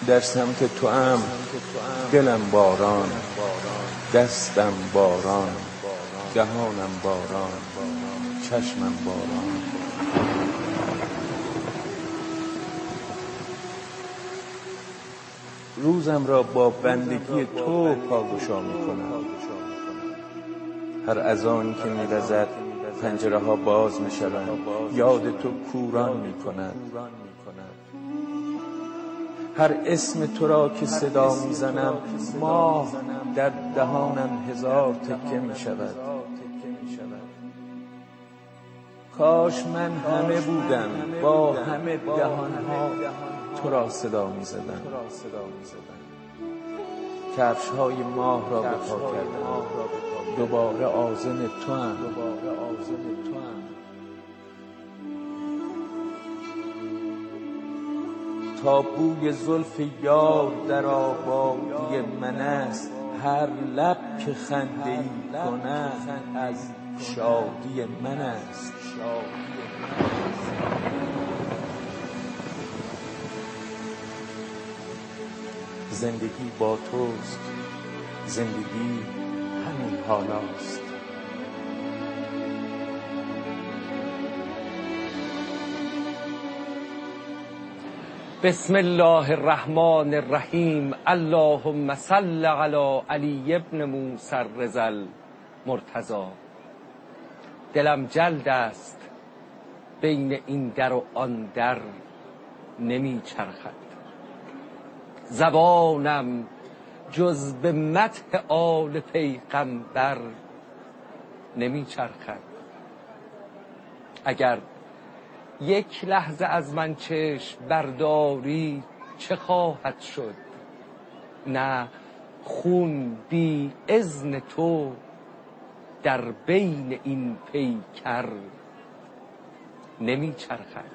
در سمت تو ام دلم باران، دستم باران، دهانم باران، چشمم باران. روزم را با بندگی تو پاگشا می‌کنم. هر اذانی که می‌وزد پنجره ها باز می‌شوند، یاد تو کوران می‌کند. هر اسم تو را که صدا می‌زنم، ماه در دهانم هزار تکه می‌شود. کاش من همه بودم، با همه دهان‌ها تو را صدا می‌زدم. کفش‌های ماه را به پا کردم، دوباره آذن توام. تا بوی زلف یار در آبادی من است، هر لب که خنده‌ای کند از شادی من است. زندگی با توست، زندگی همین حالاست. بسم الله الرحمن الرحیم. اللهم صل علی علی ابن موسی الرضا المرتضی. دلم جلد است بین این در و آن در نمی چرخد. زبانم جز به مدح آل پیغمبر نمی چرخد. اگر یک لحظه از من چشم برداری چه خواهد شد؟ نه خون بی اذن تو در بین این پیکر نمی چرخد.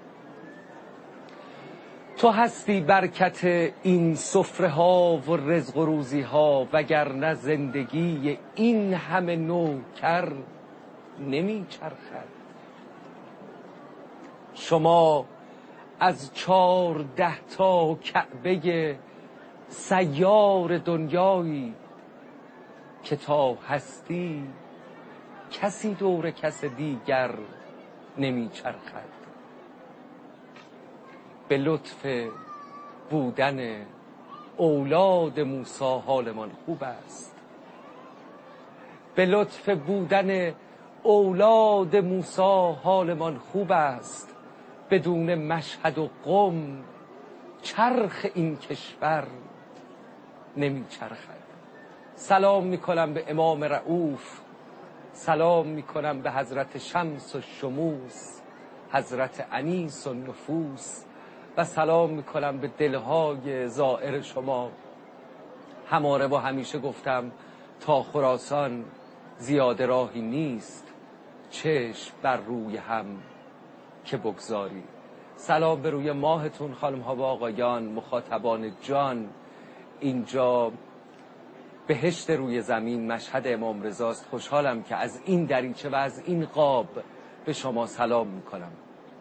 تو هستی برکت این سفره ها و رزق و روزی ها، وگرنه زندگی این همه نوکر نمی چرخد. شما از 14 تا کعبه سیار دنیایی که تا هستی کسی دور کس دیگر نمی چرخد. به لطف بودن اولاد موسی حالمان خوب است. به لطف بودن اولاد موسی حالمان خوب است. بدون مشهد و قم چرخ این کشور نمی چرخد. سلام میکنم به امام رؤوف، سلام میکنم به حضرت شمس و شموس، حضرت انیس و نفوس، و سلام میکنم به دلهای زائر شما. هماره و همیشه گفتم تا خراسان زیاده راهی نیست، چشم بر روی هم که بگذاری. سلام به روی ماهتون خانم ها و آقایان، مخاطبان جان. اینجا بهشت روی زمین، مشهد امام رضاست. خوشحالم که از این دریچه و از این قاب به شما سلام میکنم.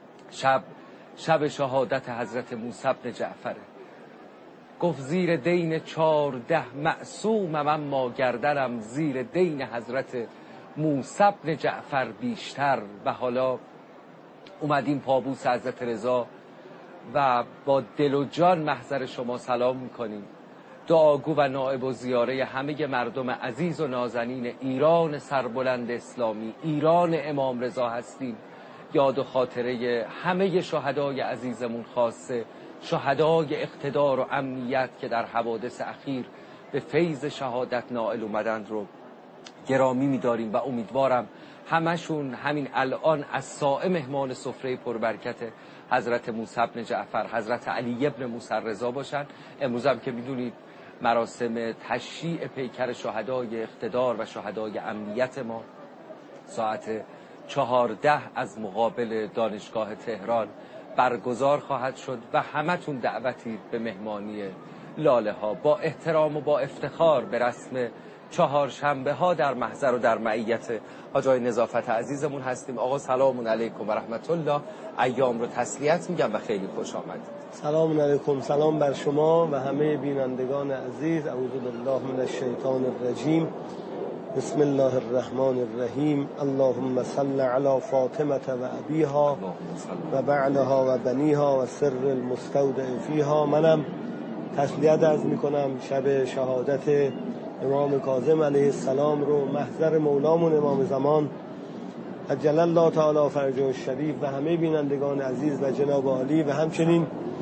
شب شهادت حضرت موسی بن جعفره. گفت زیر دین 14 معصومم، اما گردنم زیر دین حضرت موسی بن جعفر بیشتر. و حالا اومدیم پابوس حضرت رضا و با دل و جان محضر شما سلام میکنیم. دعاگو و نائب و زیاره همه مردم عزیز و نازنین ایران سربلند اسلامی، ایران امام رضا هستیم. یاد و خاطره همه شهدای عزیزمون، خاصه شهدای اقتدار و امنیت که در حوادث اخیر به فیض شهادت نائل اومدند رو گرامی می‌داریم و امیدوارم همشون همین الان از سائه مهمان سفره پربرکت حضرت موسی بن جعفر، حضرت علی بن موسی الرضا باشن. امروز هم که می‌دونید مراسم تشییع پیکر شهدای اقتدار و شهدای امنیت ما ساعت 14 از مقابل دانشگاه تهران برگزار خواهد شد و همتون دعوتی به مهمانی لاله ها. با احترام و با افتخار به رسم چهارشنبه ها در محضر و در معیت آقای نظافت عزیزمون هستیم. آقا سلام علیکم و رحمت الله، ایام رو تسلیت میگم و خیلی خوش آمدید. سلام علیکم، سلام بر شما و همه بینندگان عزیز. اعوذ بالله من الشیطان الرجیم. بسم الله الرحمن الرحیم. اللهم صل علی فاطمه و ابیها و بعلها و بنیها و سر المستودع فیها. منم تسلیت عرض میکنم شب شهادت امام کاظم علیه السلام رو محضر مولامون امام زمان عجل الله تعالی فرجه الشریف و همه بینندگان عزیز و جناب عالی و همچنین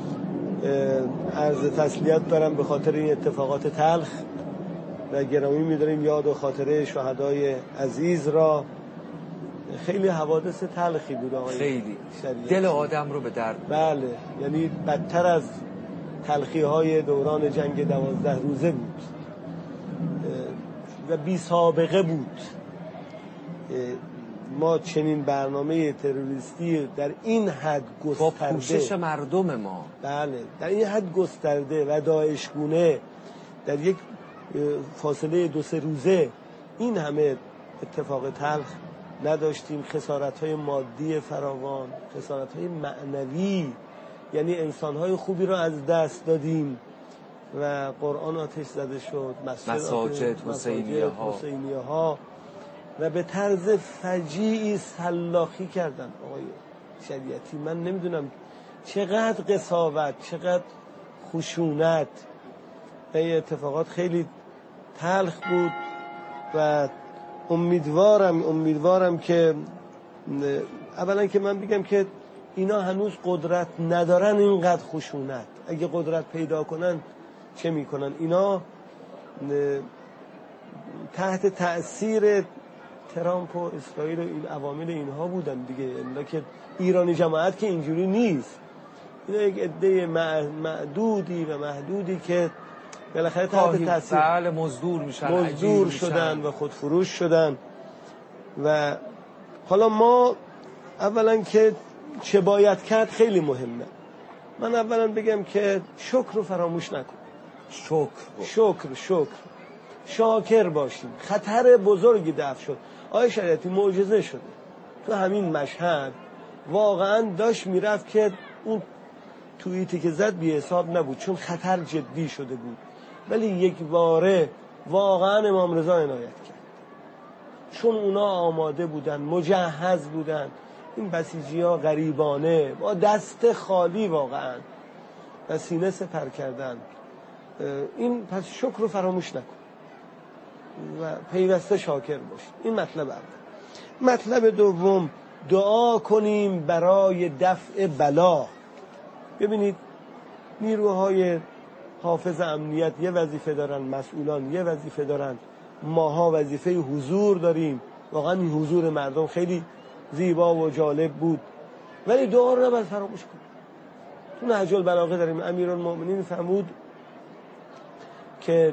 عرض تسلیت دارم به خاطر این اتفاقات تلخ و گرامی می‌داریم یاد و خاطره شهدای عزیز را. خیلی حوادث تلخی بود آقای خیلی شریعتی. دل آدم رو به درد. بله، یعنی بدتر از تلخی‌های دوران جنگ 12 روزه بود و بی سابقه بود. ما چنین برنامه تروریستی در این حد گسترده با پوشش مردم ما، بله در این حد گسترده و داعشگونه در یک فاصله 2-3 روزه این همه اتفاق تلخ نداشتیم. خسارت‌های مادی فراوان، خسارت‌های معنوی، یعنی انسان‌های خوبی را از دست دادیم و قرآن آتش زده شد، مساجد حسینیه ها و به طرز فجیعی سلاخی کردن آقای شریعتی. من نمیدونم چقدر قساوت، چقدر خشونت. این اتفاقات خیلی تلخ بود و امیدوارم که اولا که من بگم که اینا هنوز قدرت ندارن اینقدر خشونت. اگه قدرت پیدا کنن چه میکنن؟ اینا تحت تأثیر ترامپ و اسرائیل و این عوامل اینها بودن دیگه. اینا که ایرانی جماعت که اینجوری نیست، اینا یک عده معدودی و محدودی که بالاخره تحت تأثیر بله مزدور شدن و خودفروش شدن. و حالا ما اولا که چه باید کرد خیلی مهمه. من اولا بگم که شکر رو فراموش نکن. شاکر باشیم. خطر بزرگی دفع شد. آقای شریعتی معجزه شده تو همین مشهد. واقعا داشت میرفت که اون توییتی که زد بی حساب نبود چون خطر جدی شده بود، ولی یک باره واقعا امام رضا عنایت کرد چون اونا آماده بودن، مجهز بودن. این بسیجی ها غریبانه با دست خالی واقعا و سینه سپر کردن. این پس شکر رو فراموش نکن و پیوسته شاکر باشید. این مطلب اول. مطلب دوم، دعا کنیم برای دفع بلا. ببینید نیروهای حافظ امنیت یه وظیفه دارن، مسئولان یه وظیفه دارن، ماها وظیفه حضور داریم. واقعا این حضور مردم خیلی زیبا و جالب بود، ولی دعا رو نباید فراموش کنیم. تو نهج البلاغه داریم امیرالمؤمنین فرمود که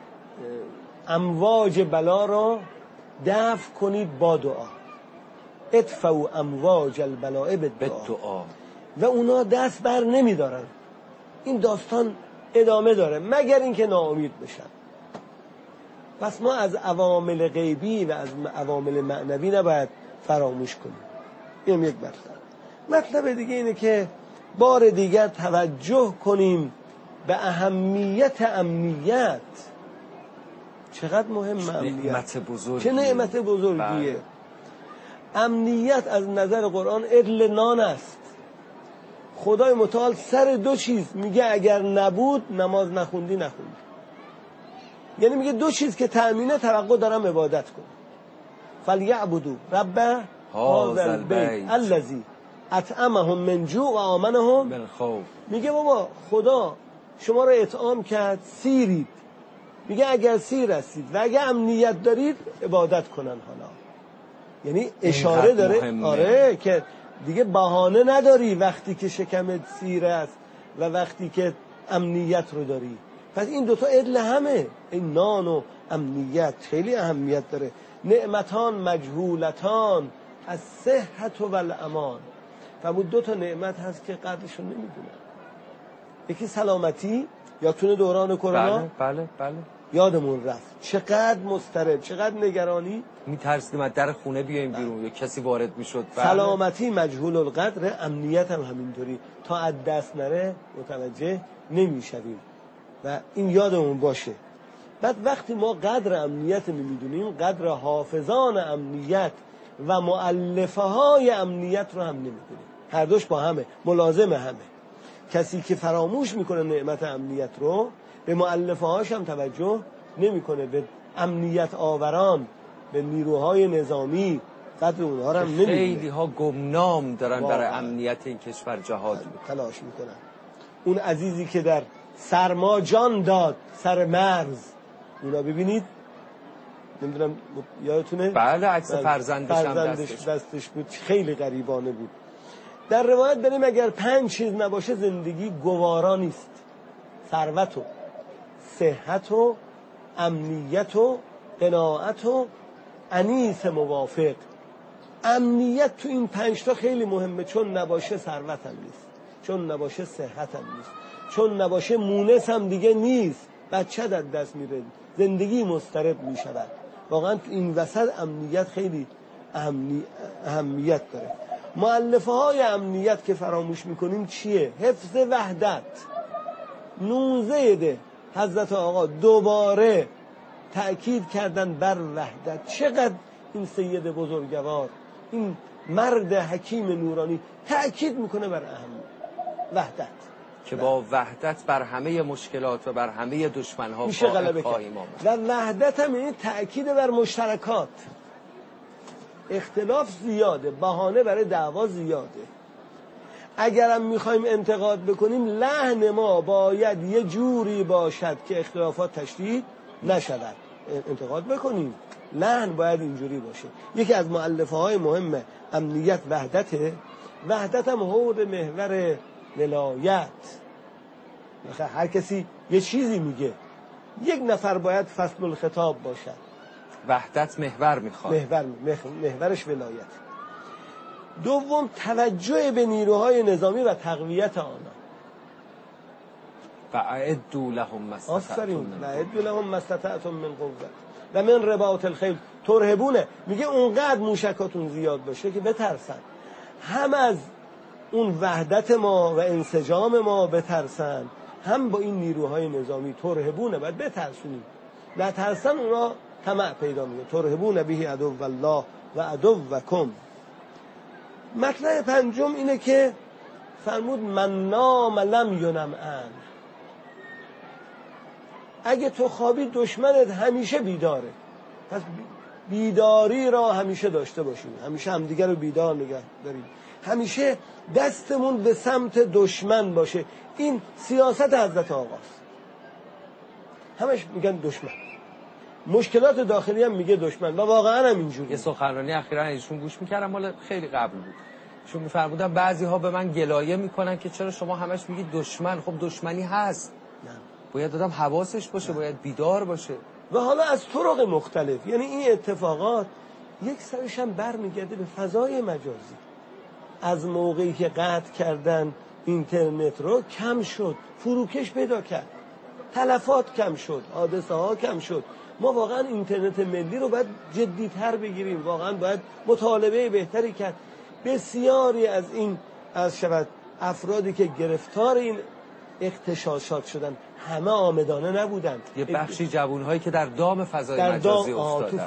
امواج بلا را دفع کنید با دعا. ادفعوا امواج البلاء بالدعا. و اونا دست بر نمیدارن. این داستان ادامه داره مگر اینکه ناامید بشن. پس ما از عوامل غیبی و از عوامل معنوی نباید فراموش کنیم. این یک مطلب دیگه اینه که بار دیگر توجه کنیم به اهمیت امنیت. چقدر مهم امنیت، چه نعمت بزرگیه. امنیت از نظر قرآن عدل نان است. خدای متعال سر 2 چیز میگه اگر نبود نماز نخوندی. یعنی میگه 2 چیز که تأمینه توقع دارم عبادت کن. فلیعبدوا رب هذا البیت الذی اطعمهم من جوع و آمنهم من خوف. میگه بابا خدا شما رو اطعام کرد، سیرید. میگه اگر سیر هستید و اگر امنیت دارید عبادت کنن. حالا یعنی اشاره داره آره که دیگه بهانه نداری وقتی که شکمت سیر است و وقتی که امنیت رو داری. پس این دوتا عدل همه، این نان و امنیت خیلی اهمیت داره. نعمتان مجهولتان از صحت و الامان. فرمود 2 نعمت هست که قدرشون نمیدونن. یکی سلامتی، یادتونه دوران کرونا؟ بله. یادمون رفت چقدر مضطرب، چقدر نگرانی، میترسیدیم از در خونه بیایم بیرون یا کسی وارد میشد. سلامتی مجهول القدر، امنیت هم همینطوری، تا از دست نره متوجه نمیشویم و این یادمون باشه. بعد وقتی ما قدر امنیت نمیدونیم، قدر حافظان امنیت و مؤلفه های امنیت رو هم نمیدونیم. هر دوش با همه، ملازم همه. کسی که فراموش میکنه نعمت امنیت رو، به مؤلفه هاش هم توجه نمیکنه، به امنیت آوران، به نیروهای نظامی قدر اونها رو هم نمیدونه. خیلی ها گمنام دارن برای امنیت این کشور جهاد تلاش میکنن. اون عزیزی که در سرما جان داد سر مرز، اونا ببینید، نمیدونم یادتونه؟ بله، عکس فرزندش دستش بود، خیلی غریبانه بود. در روایت بریم اگر 5 چیز نباشه زندگی گوارا نیست: ثروت و صحت و امنیت و قناعت و انیس موافق. امنیت تو این 5 تا خیلی مهمه، چون نباشه ثروت هم نیست، چون نباشه صحت هم نیست، چون نباشه مونس هم دیگه نیست، بچه در دست میره، زندگی مضطرب میشود. واقعا این وسط امنیت خیلی اهمیت داره. مؤلفه های امنیت که فراموش میکنیم چیه؟ حفظ وحدت. 19 حضرت آقا دوباره تأکید کردن بر وحدت. چقدر این سید بزرگوار، این مرد حکیم نورانی تأکید میکنه بر وحدت، که با وحدت بر همه مشکلات و بر همه دشمنها میشه غلبه کرد. و وحدت هم این تأکید بر مشترکات. اختلاف زیاده، بهانه برای دعوا زیاده. اگرم میخوایم انتقاد بکنیم، لحن ما باید یه جوری باشد که اختلافات تشدید نشود. انتقاد بکنیم، لحن باید اینجوری باشه. یکی از مؤلفه های مهم امنیت وحدته. وحدت هم حول محور ولایت. مثلا هر کسی یه چیزی میگه، یک نفر باید فصل الخطاب باشد. وحدت محور میخواد، محورش ولایت. دوم توجه به نیروهای نظامی و تقویت آنها. فاعدوا لهم ما استطعتم من قوة و من رباط الخیل ترهبونه. میگه اونقدر موشکاتون زیاد باشه که بترسن، هم از اون وحدت ما و انسجام ما بترسن، هم با این نیروهای نظامی. ترهبونه باید بترسونیم، نترسن اونا طمع پیدا میکنه. ترهبون به عدو الله و عدوکم. مطلب پنجم اینه که فرمود من نام لم ینم ان. اگه تو خوابی دشمنت همیشه بیداره، پس بیداری را همیشه داشته باشیم، همیشه همدیگر رو بیدار نگه داریم، همیشه دستمون به سمت دشمن باشه. این سیاست حضرت آقاست. همش میگن دشمن، مشکلات داخلی هم میگه دشمن، و واقعا هم اینجوری. یه سخنرانی اخیراً ایشون گوش میکردم، مال خیلی قبل بود. ایشون میفرمودن بعضی ها به من گلایه میکنن که چرا شما همش میگید دشمن. خب دشمنی هست، نه. باید آدم حواسش باشه، باید بیدار باشه. و حالا از طرق مختلف. یعنی این اتفاقات یک سرش هم برمیگرده به فضای مجازی. از موقعی که قطع کردن اینترنت رو کم شد، فروکش پیدا کرد، تلفات کم شد، حادثه ها کم شد. ما واقعا اینترنت ملی رو باید جدی‌تر بگیریم، واقعا باید مطالبه بهتری کرد. بسیاری از این افرادی که گرفتار این اغتشاشات شدن همه آمدانه نبودن. یه بخشی جوانهایی که در دام فضای مجازی افتادن. تو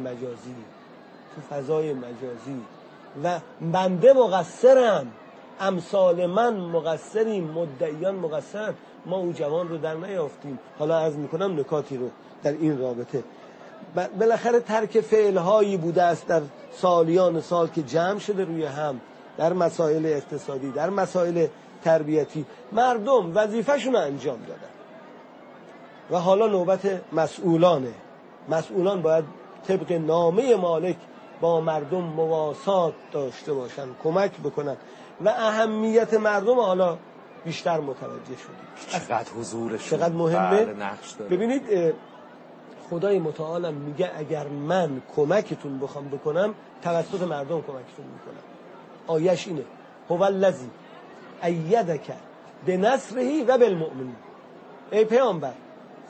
فضای مجازی و بنده مقصرم، امثال من مقصریم، مدعیان مقصرن. ما اون جوان رو در نیافتیم. حالا عرض میکنم نکاتی رو در این رابطه. بالاخره ترک فعلهایی بوده است در سالیان سال که جمع شده روی هم، در مسائل اقتصادی، در مسائل تربیتی. مردم وظیفه‌شون رو انجام دادن و حالا نوبت مسئولانه. مسئولان باید طبق نامه مالک با مردم مواسات داشته باشن، کمک بکنن و اهمیت مردم حالا بیشتر متوجه شدیم. چقدر حضورش، چقدر مهمه. نقش داره. ببینید خدای متعالم میگه اگر من کمکتون بخوام بکنم توسط مردم کمکتون میکنم. آیش اینه: هو الذی ایدک بنصره و بالمؤمنین. ای پیامبر،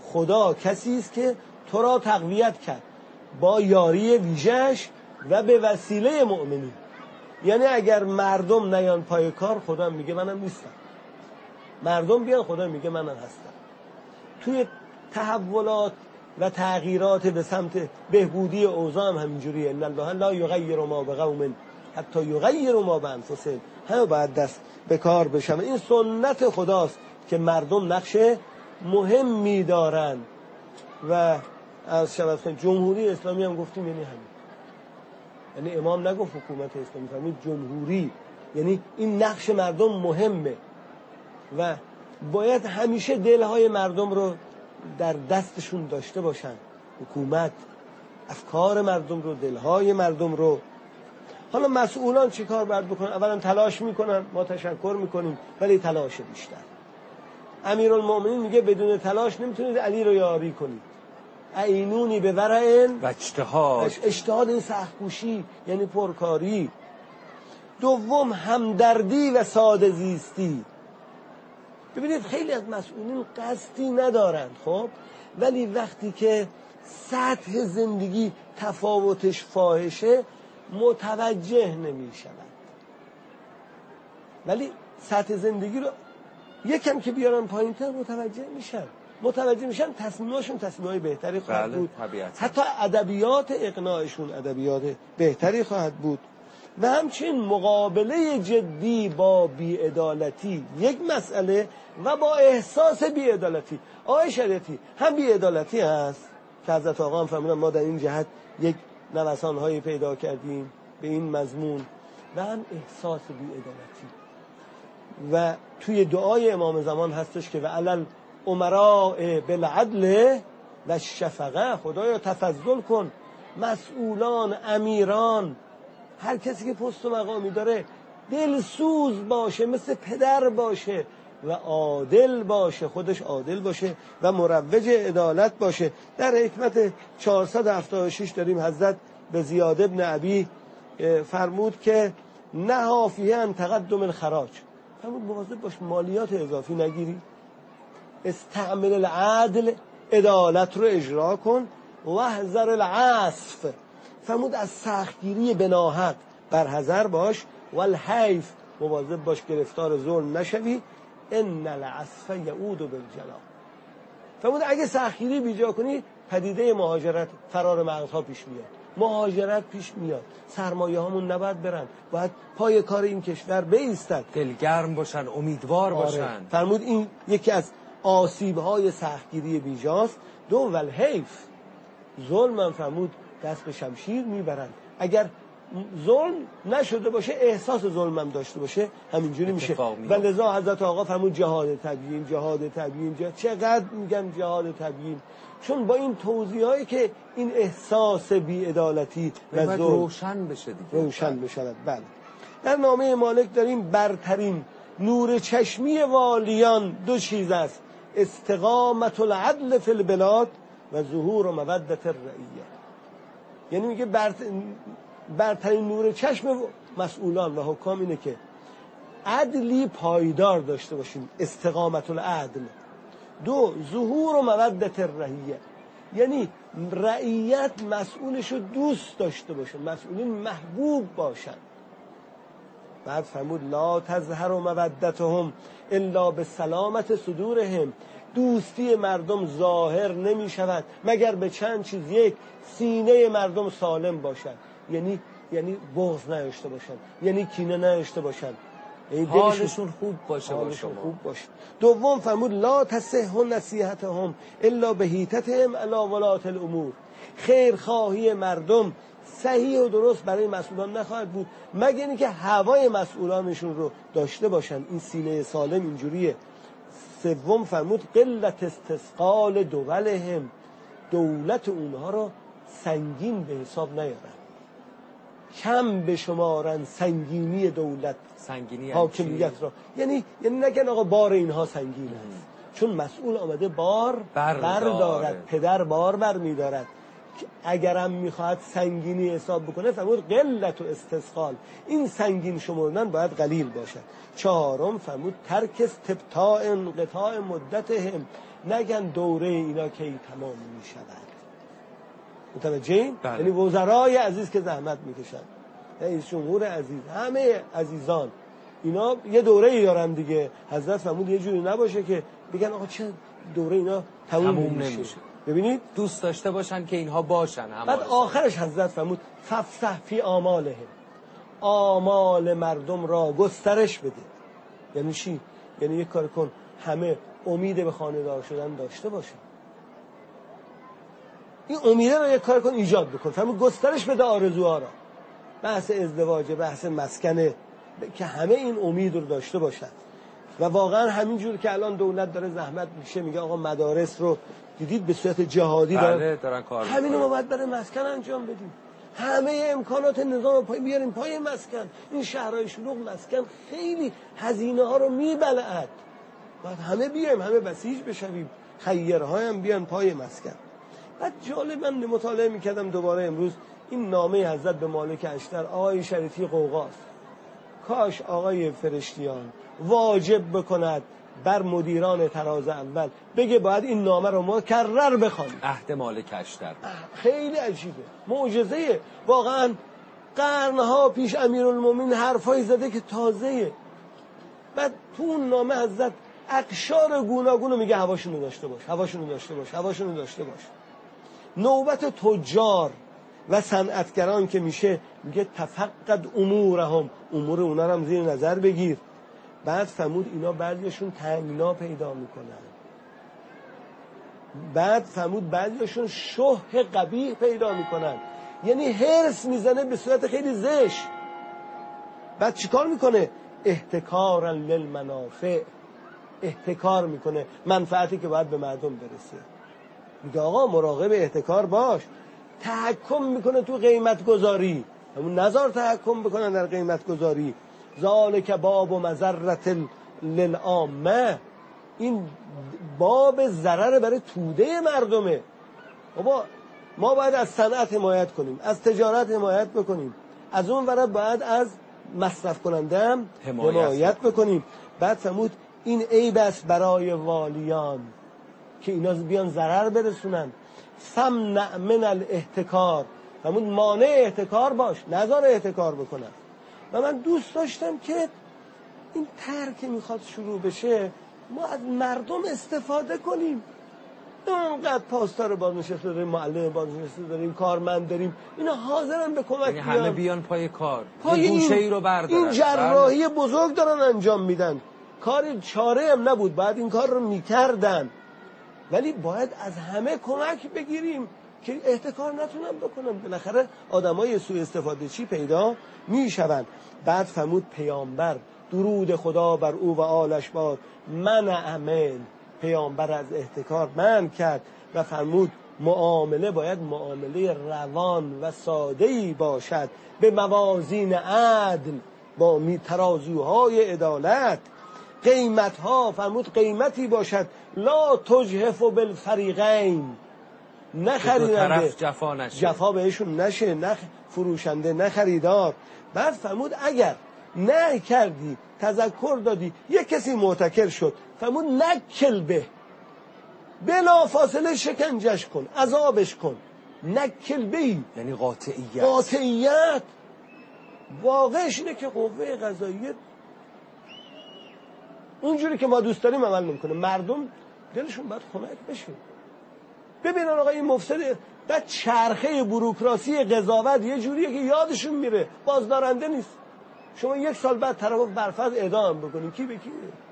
خدا کسی است که تو را تقویت کرد با یاری ویژه‌اش و به وسیله مؤمنین. یعنی اگر مردم نیان پای کار، خدا میگه منم نیستم. مردم بیان، خدا میگه منم هستم. توی تحولات و تغییرات به سمت بهبودی اوضاع هم همینجوریه. ان الله لا یغیر ما بقوم حتی یغیروا ما بانفسهم. همه باید دست به کار بشن. این سنت خداست که مردم نقش مهمی دارن و از شبکه جمهوری اسلامی هم گفتیم یعنی همین. یعنی امام نگفت حکومت اسلامی، فرمود جمهوری، یعنی این نقش مردم مهمه و باید همیشه دلهای مردم رو در دستشون داشته باشن. حکومت افکار مردم رو، دلهای مردم رو. حالا مسئولان چی کار باید بکنن؟ اولا تلاش میکنن، ما تشکر میکنیم، ولی تلاش بیشتر. امیرالمومنین میگه بدون تلاش نمیتونید علی رو یاری کنید. عینونی به ورع و اجتهاد. اجتهاد این سخت‌کوشی یعنی پرکاری. دوم همدردی و ساده زیستی. ببینید خیلی از مسئولین قصدی ندارن، خب، ولی وقتی که سطح زندگی تفاوتش فاحشه متوجه نمیشن. ولی سطح زندگی رو یکم که بیارن پایین‌تر متوجه میشن تصمیماشون تصمیمای بهتری خواهد بود. حتی ادبیات اقناعشون ادبیات بهتری خواهد بود. و همچنین مقابله جدی با بی‌عدالتی یک مسئله و با احساس بی‌عدالتی. آقای شریعتی هم بی‌عدالتی هست که حضرت آقا هم فرمودن ما در این جهت یک نوسان‌هایی پیدا کردیم به این مضمون، و هم احساس بی‌عدالتی. و توی دعای امام زمان هستش که و علل امراء بالعدل و الشفقه، خدایا تفضل کن مسئولان، امیران، هر کسی که پست و مقامی داره دلسوز باشه، مثل پدر باشه و عادل باشه، خودش عادل باشه و مروج عدالت باشه. در حکمت 476 داریم حضرت به زیاد ابن ابی فرمود که نهی فیه عن تقدم الخراج، فرمود مواظب باش مالیات اضافی نگیری، استعمل العدل، عدالت رو اجرا کن، و احذر العسف، فرمود از سختگیری به ناحق برحذر باش، و الحیف، مواظب باش گرفتار ظلم نشوی، ان العسف یعود بالجلا، فرمود اگه سختگیری بیجا کنی پدیده مهاجرت، فرار مغزها پیش میاد، مهاجرت پیش میاد، سرمایه هامون نباید برن، باید پای کار این کشور بایستن، دلگرم باشن، امیدوار باشن. فرمود این یکی از آسیب‌های سختگیری بیجاست. دو والحیف، ظلم هم فرمود دست به شمشیر میبرن. اگر ظلم نشده باشه، احساس ظلم هم داشته باشه، همینجوری میشه. و لذا حضرت آقا فرمود جهاد تبیین، چقدر میگن جهاد تبیین، چون با این توضیحایی که این احساس بی‌عدالتی و ظلم روشن بشه دیگه، روشن بشه. بله. در نامه مالک داریم برترین نور چشمی والیان دو چیز است: استقامت العدل فی البلاد و ظهور مودت الرعیه. یعنی میگه برترین نور چشم مسئولان و حکام اینه که عدلی پایدار داشته باشیم، استقامت العدل. دو، ظهور و مودت الرعیه، یعنی رعیت مسئولش رو دوست داشته باشه، مسئولین محبوب باشن. بعد فرمود لا تظهر مودتهم الا بسلامت صدورهم، دوستی مردم ظاهر نمی شود مگر به چند چیز: یک، سینه مردم سالم باشد، یعنی بغض نداشته باشن، یعنی کینه نداشته باشن، حالشون خوب باشه، خوب باشه. دوم فرمود لا تصح نصیحتهم الا بهیتتهم علی ولاة الامور، خیرخواهی مردم صحیح و درست برای مسئولان نخواهد بود مگر اینکه هوای مسئولانشون رو داشته باشن. این سینه سالم اینجوریه. سوم فرمود قلت استثقال دولهم، دولت اونها رو سنگین به حساب نیارن، کم به شمارن سنگینی دولت، سنگینی حاکمیت را، یعنی نگن آقا بار اینها سنگین است، چون مسئول آمده بار بردارد، پدر بار بر میدارد. اگرم میخواد سنگینی حساب بکنه فرمود قلت و استثقال، این سنگین شمردن باید قلیل باشد. چهارم فرمود ترک استبطاء انقطاع مدتهم نگن دوره اینا کی تمام می شود. متوجهین؟ بله. یعنی وزرای عزیز که زحمت میکشن، رئیس جمهور عزیز، همه عزیزان اینا یه دوره ای دارن دیگه. حضرت فرمود یه جوری نباشه که بگن آقا چه دوره اینا تموم نمیشه. ببینید دوست داشته باشن که اینها باشن. بعد آخرش حضرت فرمود ففسح فی آمالهم، آمال مردم را گسترش بده. یعنی چی؟ یعنی یک کار کن همه امید به خانه‌دار شدن داشته باشن. این امیده رو یک کار کن ایجاد بکن. فرمود گسترش بده آرزوها را. بحث ازدواج، بحث مسکنه، که همه این امید رو داشته باشن. و واقعا همین جور که الان دولت داره زحمت میشه، میگه آقا مدارس رو دیدید به صورت جهادی دارن کار میکنن. همین رو ما باید برای مسکن انجام بدیم. همه امکانات نظام پای بیاریم پای مسکن. این شهرهای شلوغ مسکن خیلی هزینه ها رو میبلعد. باید همه بیایم، همه بسیج بشویم، خیرهای هم بیان پای مسکن. بعد جالب من مطالعه میکردم دوباره امروز این نامه حضرت به مالک اشتر، آقای شریفی قوقاست. کاش آقای فرشتیان واجب بکند بر مدیران تراز اول، بگه باید این نامه رو مکرر بخوانیم. عهد مالک اشتر خیلی عجیبه، معجزه. واقعا قرنها پیش امیرالمومنین حرفایی زده که تازه‌ایه. بعد تو اون نامه حضرت اقشار گوناگون رو میگه هواشونو داشته باش، هواشونو داشته باش، هواشونو داشته باش. نوبت تجار و صنعتگران که میشه میگه تفقد امورهم، امور اونا رو هم زیر نظر بگیر. بعد فرمود اینا بعضیشون تنگنا پیدا میکنن، بعد فرمود بعضیشون شح قبیح پیدا میکنن، یعنی هرس میزنه به صورت خیلی زشت. بعد چیکار میکنه؟ احتکارا للمنافع، احتکار میکنه منفعتی که باید به مردم برسه. میگه آقا مراقب احتکار باش. تحکم میکنه تو قیمت گذاری، همون نظر تحکم بکنن در قیمت گذاری. ذالک باب و مضرة للعامه، این باب ضرر برای توده مردمه. بابا ما باید از صنعت حمایت کنیم، از تجارت حمایت بکنیم، از اون ور باید از مصرف کننده هم حمایت بکنیم. بعد فرمود این عیب است برای والیان که اینا بیان ضرر برسونن. سمنع من الاحتکار، فرمود مانع احتکار باش، نذار احتکار بکنن. و من دوست داشتم که این طرح که میخواد شروع بشه ما از مردم استفاده کنیم. اونقدر پاسدار بازنشسته داریم، معلم بازنشسته داریم، کارمند داریم، اینا حاضرن به کمک بیان، همه بیان پای کار، پای گوشه ای رو بردارن. این جراحی بزرگ دارن انجام میدن. کار چاره هم نبود، باید این کار رو میکردن، ولی باید از همه کمک بگیریم که احتکار نتونن بکنن. بالاخره آدمای سوء استفاده چی پیدا میشون. بعد فرمود پیامبر درود خدا بر او و آلش باد منع من، پیامبر از احتکار منع کرد و فرمود معامله باید معامله روان و ساده‌ای باشد، به موازین عدل، با ترازوهای عدالت. قیمتها فرمود قیمتی باشد لا تجحف بالفریقین، نه خریدنده جفا بهشون نشه، نه فروشنده نه خریدار. بعد فرمود اگر نه کردی، تذکر دادی، یک کسی معتکر شد، فرمود نکل به، بلا فاصله شکنجش کن، عذابش کن. نکل بهی یعنی قاطعیت. قاطعیت واقعش اینه که قوه قضاییه اونجوری که ما دوست داریم عمل نمیکنه. مردم دلشون باید خنک بشه. ببینن آقا این مفسده، بعد چرخه بوروکراسی قضاوت یه جوریه که یادشون میره، بازدارنده نیست. شما یک سال بعد طرف برفرض اعدام بکنید، کی به کی؟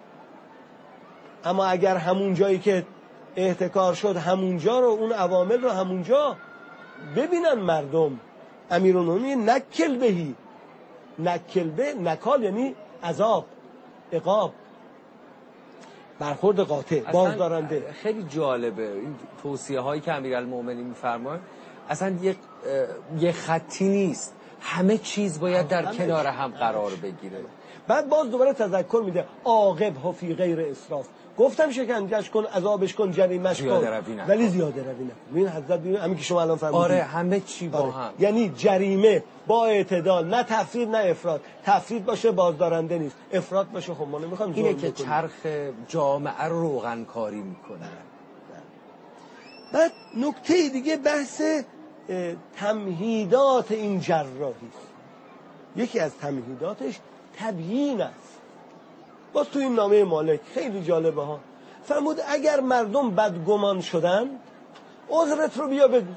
اما اگر همون جایی که احتکار شد همونجا رو، اون عوامل رو همونجا ببینن مردم. امیرالمومنین نکل بهی، نکل به، نکال یعنی عذاب، عقاب، برخورد قاطع، بازدارنده. خیلی جالبه این توصیه هایی که امیرالمومنین میفرمایند. اصلا یه خطی نیست، همه چیز باید در کنار هم قرار بگیره. بعد باز دوباره تذکر میده عاقب فی غیر اسراف. گفتم شکنجهش کن، عذابش کن، جریمش کن، ولی زیاده روی نکن. ببین حضرت، ببین همین که شما الان فرمودید. آره همه چی با هم. یعنی جریمه با اعتدال، نه تفرید نه افراط. تفرید باشه بازدارنده نیست، افراط باشه خب ما نمیخوام اینه که چرخ جامعه رو روغن کاری میکنه. بعد نکته دیگه بحث تمهیدات این جراحی است. یکی از تمهیداتش تبیین است. باز تو این نامه مالک خیلی جالبه ها، فرمود اگر مردم بدگمان شدن عذرت رو بیا بگو.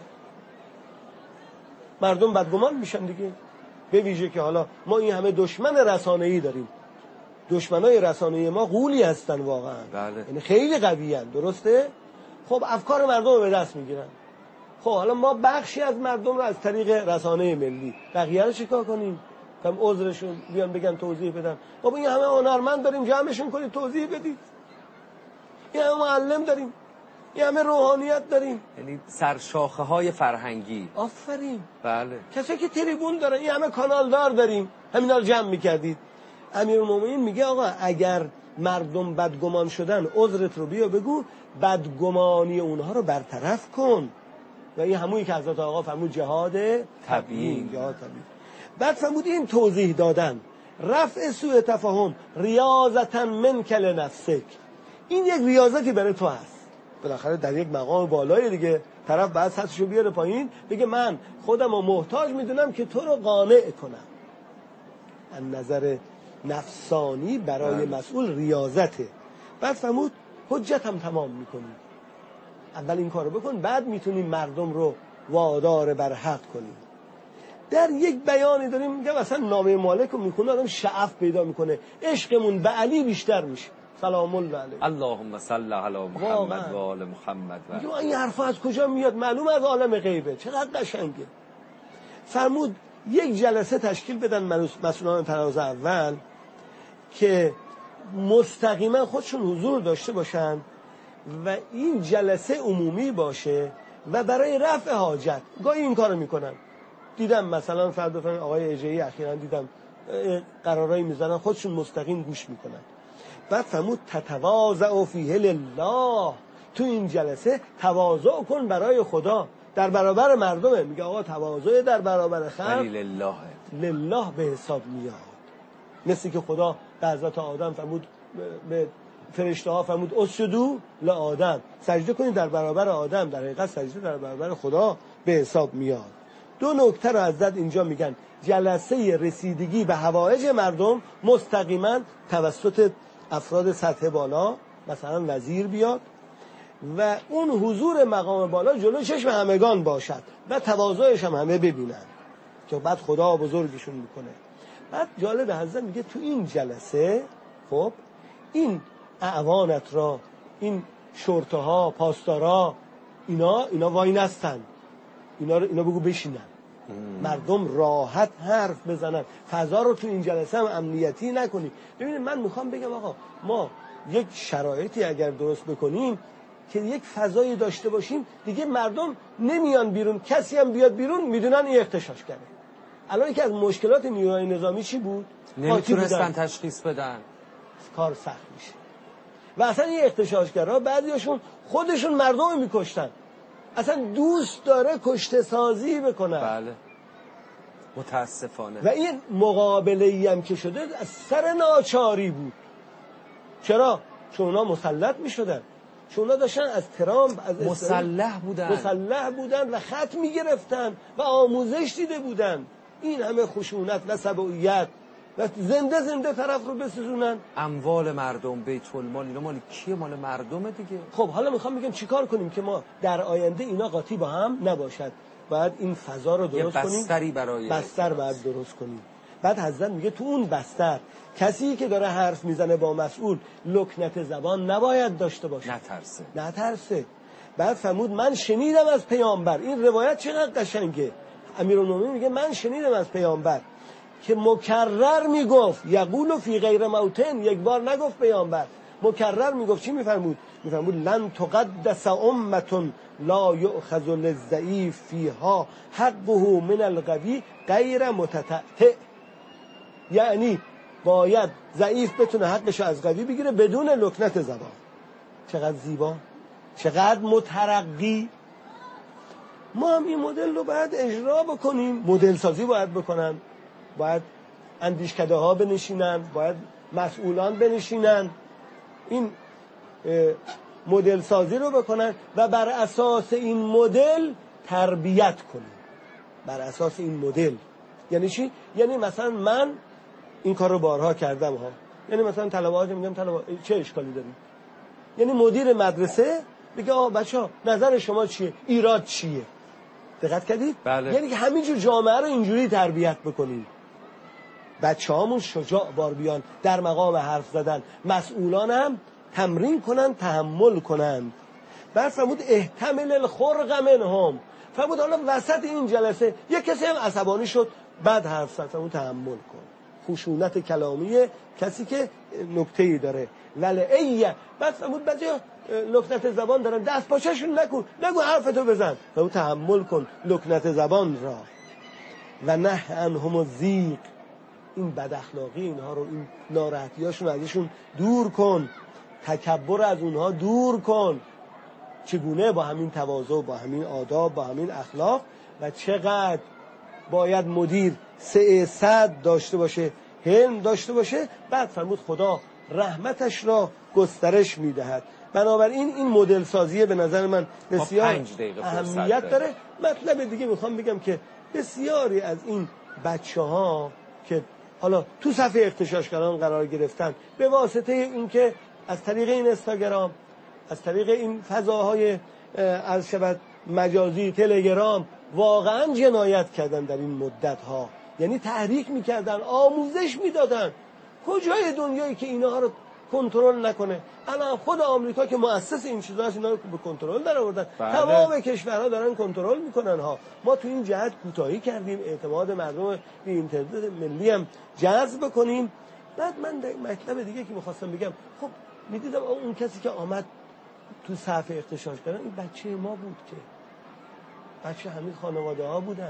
مردم بدگمان میشن دیگه، به ویژه که حالا ما این همه دشمن رسانه‌ای داریم. دشمنای رسانه‌ای ما غولی هستن واقعا، بله. یعنی خیلی قوی‌اند، درسته؟ خب افکار مردم رو به دست میگیرن. خب حالا ما بخشی از مردم رو از طریق رسانه ملی، بقیه رو چیکار کنیم؟ کم عذرشون بیان بگن توضیح بدن. بابا این همه هنرمند داریم، جمعشون کنید توضیح بدید. این همه معلم داریم، این همه روحانیت داریم، یعنی سرشاخه های فرهنگی. آفرین. بله. کسی که تریبون داره، این همه کانالدار داریم، همینا رو جمع میکردید. امیرالمومنین میگه آقا اگر مردم بدگمان شدن عذرت رو بیا بگو، بدگمانی اونها رو برطرف کن. و این همونی که حضرت آقا فرمود جهاد تبیین. بعد فرمود این توضیح دادن رفع سوء تفاهم ریاضتا منک لنفسک، این یک ریاضتی برای تو هست. بالاخره در یک مقام بالایی دیگه طرف بعد سطحشو بیاره پایین، بگه من خودم رو محتاج میدونم که تو رو قانع کنم. از نظر نفسانی برای مسئول ریاضته. بعد فرمود حجت هم تمام میکنی. اول این کارو بکن، بعد میتونی مردم رو وادار بر حق کنی. در یک بیانی داریم میگه مثلا نامه مالک رو میخونه آدم شعف پیدا میکنه، عشقمون به علی بیشتر میشه. سلام الله علیه. اللهم صل علی محمد و آل محمد. میگه این حرفا از کجا میاد؟ معلوم از عالم غیبه. چقدر قشنگه. فرمود یک جلسه تشکیل بدن مسئولان تراز اول که مستقیما خودشون حضور داشته باشن و این جلسه عمومی باشه و برای رفع حاجت. گاهی این کارو میکنن. دیدم مثلا فرد آقای اجهی اخیراً دیدم قرارایی میزنن، خودشون مستقیم گوش میکنن. بعد فرمود تتواضع فیه لله، تو این جلسه تواضع کن برای خدا، در برابر مردمه. میگه آقا تواضع در برابر خلق لله به حساب میاد. مثل که خدا به حضرت آدم فرمود، به فرشته ها فرمود اسجدوا لآدم، سجده کنید در برابر آدم. در حقیقت سجده در برابر خدا به حساب میاد. دو نکته رو از اینجا میگن. جلسه رسیدگی به حوائج مردم مستقیما توسط افراد سطح بالا، مثلا وزیر بیاد و اون حضور مقام بالا جلو چشم همگان باشد و تواضعش هم همه ببینن که بعد خدا بزرگشون میکنه. بعد جالب حضرت میگه تو این جلسه خب این اعوانت را، این شرطه ها، پاسدارا، اینا وای نستن، اینا بگو بشینن، مردم راحت حرف بزنن، فضا رو تو این جلسه هم امنیتی نکنی. ببینید من میخوام بگم آقا ما یک شرایطی اگر درست بکنیم که یک فضایی داشته باشیم، دیگه مردم نمیان بیرون. کسی هم بیاد بیرون میدونن این اغتشاش کرده. الان که از مشکلات نیروهای نظامی چی بود؟ نمیتونستن تشخیص بدن، کار سخت میشه. و اصلا این اغتشاشگرها بعضیاشون خودشون مردم میکشتن، اصلا دوست داره کشته سازی بکنن. بله متاسفانه. و این مقابله‌ای هم که شده از سر ناچاری بود. چرا؟ چون اونا مسلط میشدن، چون اونا داشتن از ترامپ از مسلح بودن و خط میگرفتن و آموزش دیده بودن. این همه خشونت و سبویت و زنده طرف رو بسوزونن. اموال مردم، بیت المال، اینا مال کیه؟ مال مردمه دیگه. خب حالا میخوام بگم چیکار کنیم که ما در آینده اینا قاطی با هم نباشد. باید این فضا رو درست کنیم، بستر باید درست کنیم. بعد حضرت میگه تو اون بستر کسی که داره حرف میزنه با مسئول لکنت زبان نباید داشته باشه، نترسه. بعد فرمود من شنیدم از پیامبر، این روایت چقدر قشنگه. امیرالمومنین میگه من شنیدم از پیامبر که مکرر میگفت یقول فی غیر موطن، یک بار نگفت پیامبر، مکرر میگفت. چی میفرمود؟ میفرمود لن تقدس امه لا یؤخذ للضعیف فیها حقه من القوی غیر متتعتع. یعنی باید ضعیف بتونه حقش از قوی بگیره بدون لکنت زبان. چقدر زیبا، چقدر مترقی. ما هم این مدل رو باید اجرا بکنیم. مدل سازی باید بکنن، باید اندیشکده ها بنشینن، باید مسئولان بنشینن. این مدل سازی رو بکنن و بر اساس این مدل تربیت کنن. بر اساس این مدل یعنی چی؟ یعنی مثلا من این کار رو بارها کردم ها. یعنی مثلا طلبه‌ها میگم طلبه چه اشکالی دارید؟ یعنی مدیر مدرسه بگه آقا بچه‌ها نظر شما چیه؟ ایراد چیه؟ دقت کردید؟ بله. یعنی که همینجور جامعه رو اینجوری تربیت بکنیم. بچه‌هامون شجاع بار بیان در مقام حرف زدن، مسئولان هم تمرین کنن، تحمل کنن. بعد فرمود احتمل الخرق منهم. فرمود حالا وسط این جلسه یک کسی هم عصبانی شد بعد حرف زد، فرمود تحمل کن. خشونت کلامی کسی که نکته‌ای داره. ولعیه. بعد فرمود بعضیا لکنت زبان دارن، دست پاچشون نگو حرفتو بزن. فرمود تحمل کن لکنت زبان را. و نه انهم الزیغ. این بد اخلاقی اینها رو، این ناراحتیاشون ازشون دور کن. تکبر از اونها دور کن. چگونه؟ با همین تواضع، با همین آداب، با همین اخلاق. و چقدر باید مدیر سعادت داشته باشه، حلم داشته باشه. بعد فرمود خدا رحمتش را گسترش میدهد. بنابراین این مدل سازی به نظر من بسیار اهمیت داره. مطلب دیگه میخوام بگم که بسیاری از این بچه‌ها که حالا تو صفحه اغتشاشگران قرار گرفتن به واسطه اینکه از طریق این اینستاگرام، از طریق این فضاهای از شبکه مجازی تلگرام واقعا جنایت کردن در این مدت ها. یعنی تحریک میکردن، آموزش میدادن. کجای دنیایی که اینها رو کنترل نکنه؟ الان خود آمریکا که مؤسس این چیزا هست اینا رو به کنترل در آوردن. تمام کشورها دارن کنترل میکنن ها. ما تو این جهت کوتاهی کردیم، اعتماد مردم به اینترنت ملی هم جذب کنیم. بعد من مطلب دیگه که می‌خواستم بگم، خب می‌دیدم اون کسی که آمد تو صفحه اغتشاش کردن این بچه ما بود، که بچه همین خانواده ها بودن.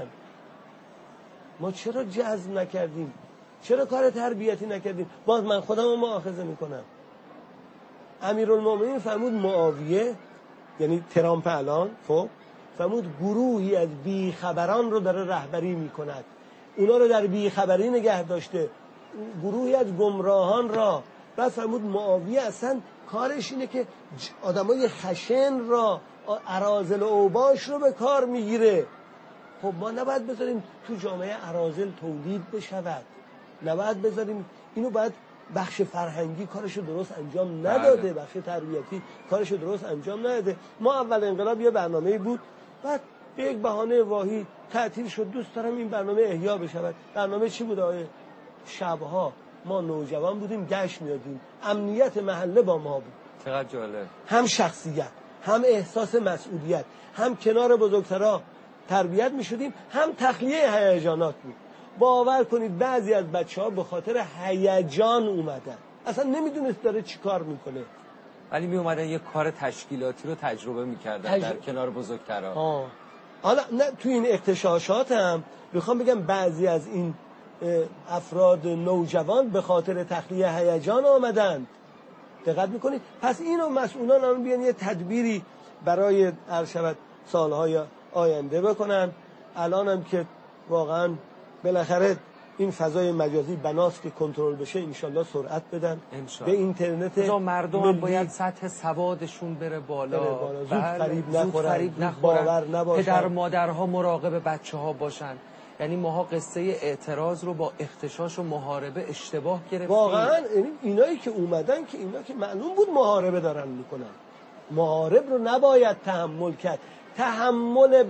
ما چرا جذب نکردیم؟ چرا کار تربیتی نکردیم؟ باز من خودم رو مؤاخذه میکنم. امیرالمومنین فرمود معاویه، یعنی ترامپ الان، خب فرمود گروهی از بیخبران رو داره رهبری میکند، اونا رو در بیخبری نگه داشته، گروهی از گمراهان را. بعد فرمود معاویه اصلا کارش اینه که آدمای خشن را، اراذل و اوباش رو به کار میگیره. خب ما نباید بذاریم تو جامعه اراذل تولید بشود، نباید بذاریم اینو. باید بخش فرهنگی کارشو درست انجام نداده، بخش تربیتی کارشو درست انجام نداده. ما اول انقلاب یه برنامه‌ای بود، بعد به یک بهانه واهی تعطیل شد. دوست دارم این برنامه احیا بشود. برنامه چی بود آقای؟ شبها ما نوجوان بودیم، گشت میادیم، امنیت محله با ما بود. چقدر جالب. هم شخصیت، هم احساس مسئولیت، هم کنار بزرگترا تربیت میشدیم، هم تخلیه هیجانات بود. باور کنید بعضی از بچه‌ها به خاطر هیجان اومدن، اصلا نمیدونست داره چی کار میکنه، ولی می اومدن یه کار تشکیلاتی رو تجربه میکردن در کنار بزرگترا. حالا نه تو این اغتشاشات هم میخوام بگم بعضی از این افراد نوجوان به خاطر تخلیه هیجان آمدن. دقت میکنید؟ پس اینو مسئولان الان بیان یه تدبیری برای ارشد سالهای آینده بکنن. الان هم که واقعا بالاخره این فضای مجازی بناست که کنترل بشه، انشالله سرعت بدن به اینترنت. مردم هم باید سطح سوادشون بره بالا، زود فریب نخورن، باور نباشن، پدر مادرها مراقب بچه‌ها باشن. یعنی ماها قصه اعتراض رو با اغتشاش و محاربه اشتباه گرفتیم. واقعا اینایی که اومدن که اینا که معلوم بود محاربه دارن میکنن. محارب رو نباید تحمل کرد. تحمل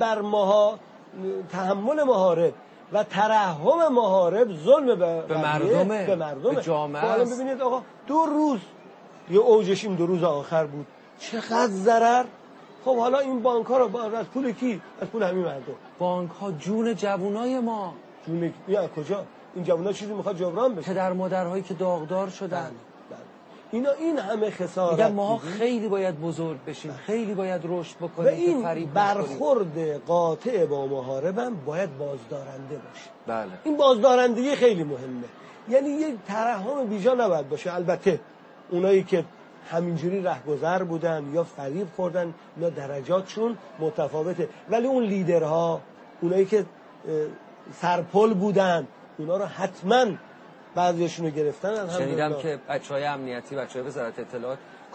محارب و ترحم محارب ظلم به مردمه، به جامعه است. ببینید آقا 2 روز یه اوجش این 2 روز آخر بود، چقدر ضرر. خب حالا این بانک ها رو از پول کی؟ از پول همین مردم. بانک ها جون جوانای ما. جون یا کجا؟ این جوانا چیزی میخواد جبران بشه. پدر مادرهایی که داغدار شدن. اینا این همه خسارت. میگم ما خیلی باید بزرگ بشیم، خیلی باید رشد بکنیم. و این برخورد قاطع با محاربم باید بازدارنده باشه. بله. این بازدارندگی خیلی مهمه. یعنی یک ترحم بیجا نباید باشه. البته اونایی که همینجوری رهگذر بودن یا فریب خوردن یا درجاتشون متفاوته، ولی اون لیدرها، اونایی که سرپل بودن، اونا رو حتما بعضیشون رو گرفتن. شنیدم که بچهای امنیتی، بچهای وزارت اطلاعات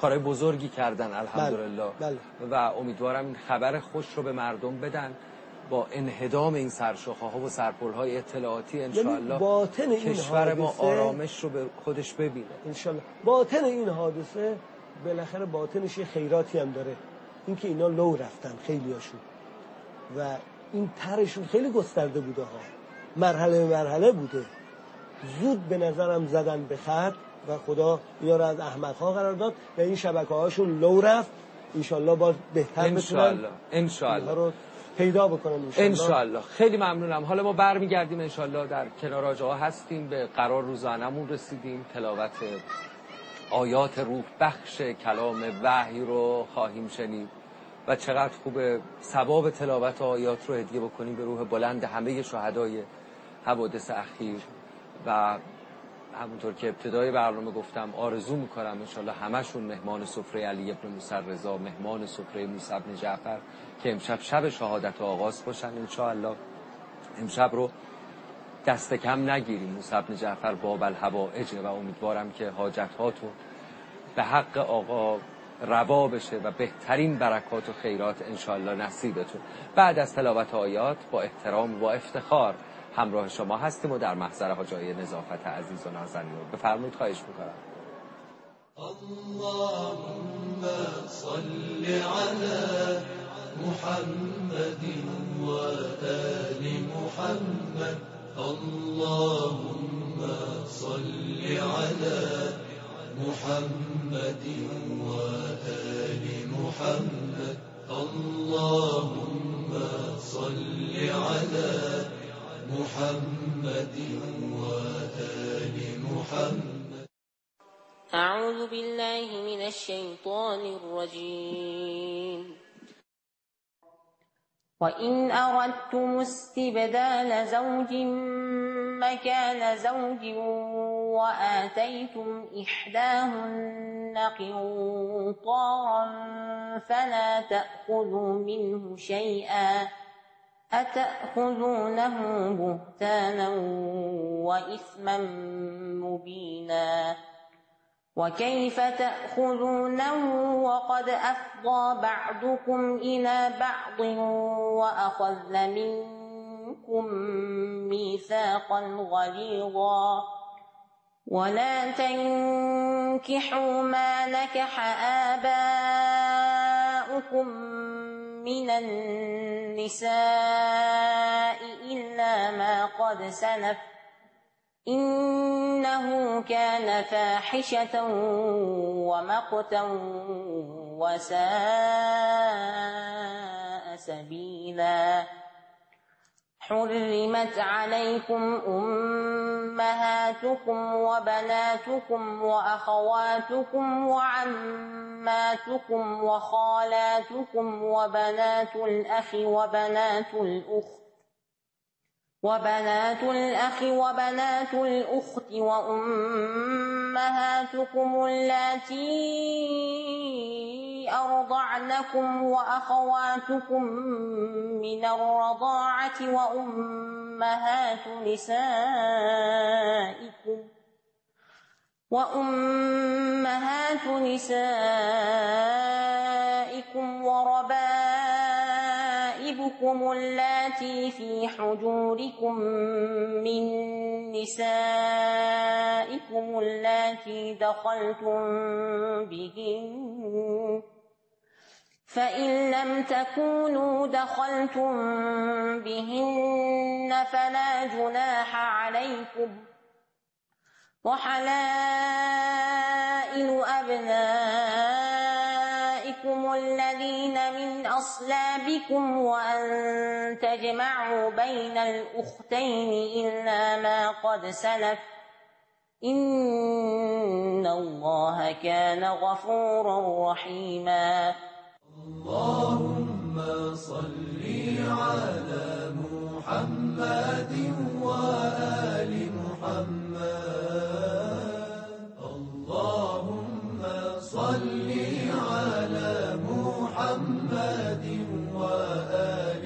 کارهای بزرگی کردن الحمدلله. بله. و امیدوارم این خبر خوش رو به مردم بدن با انهدام این سرشاخه‌ها و سرپل‌های اطلاعاتی انشاءالله باطن این کشور ما حادثه آرامش رو به خودش ببینه انشاءالله. باطن این حادثه بالاخره باطنش یه خیراتی هم داره، اینکه اینا لو رفتن خیلیاشون و این طرشون خیلی گسترده بوده ها، مرحله به مرحله بوده، زود به نظرم زدن به خط و خدا اینا رو از احمق‌ها قرار داد و این شبکه‌هاشون لو رفت. انشالله باز بهتر بتونن انشالله رو پیدا بکنن انشالله. خیلی ممنونم. حالا ما برمیگردیم انشالله، در کنار آجاها هستیم، به قرار روزانمون رسیدیم، تلاوت آیات روح بخش کلام وحی رو خواهیم شنید و چقدر خوبه ثواب تلاوت آیات رو هدیه بکنیم به روح بلند همه شهدای حوادث اخیر. و همونطور که ابتدای برنامه گفتم آرزو میکنم انشالله همشون مهمان سفره علی ابن موسی رضا، مهمان سفره موسی بن جعفر که امشب شب شهادت آغاز باشن انشالله. امشب رو دست کم نگیریم، موسی بن جعفر باب الحوائج و امیدوارم که حاجتاتون به حق آقا روا بشه و بهترین برکات و خیرات انشالله نصیبتون. بعد از تلاوت آیات با احترام و افتخار همراه شما هستیم و در محضر حاجای نظافت عزیز و نازنین. بفرمایید، خواهش میکنم. اللهم صل على محمد و آل محمد. اللهم صل على محمد و آل محمد. اللهم صل على محمد وآل محمد. أعوذ بالله من الشيطان الرجيم. وإن أردتم استبدال زوج مكان زوج وآتيتم إحداهن قنطارا فلا تأخذوا منه شيئا أتأخذونه بهتانا وإثما مبينا. وكيف تأخذونه وقد أفضى بعضكم إلى بعض وأخذن منكم ميثاقا غليظا. ولا تنكحوا ما نكح آباؤكم من النساء إلا ما قد سلف إنه كان فاحشة ومقتا وساء سبيلا. حرمت عليكم أمهاتكم وبناتكم وأخواتكم وعماتكم وخالاتكم وبنات الأخ وبنات الأخت وأمهاتكم اللاتي أرضعنكم وأخواتكم من الرضاعة وأمهات نسائكم وربائبكم اللاتي في حجوركم من نسائكم اللاتي دخلتم بهن فإن لم تكونوا دخلتم بهن فلا جناح عليكم. وحلائل أبنائكم الذين من أصلابكم وأن تجمعوا بين الأختين إلا ما قد سلف إن الله كان غفورا رحيما. اللهم صل على محمد وآل محمد. اللهم صل على محمد وآل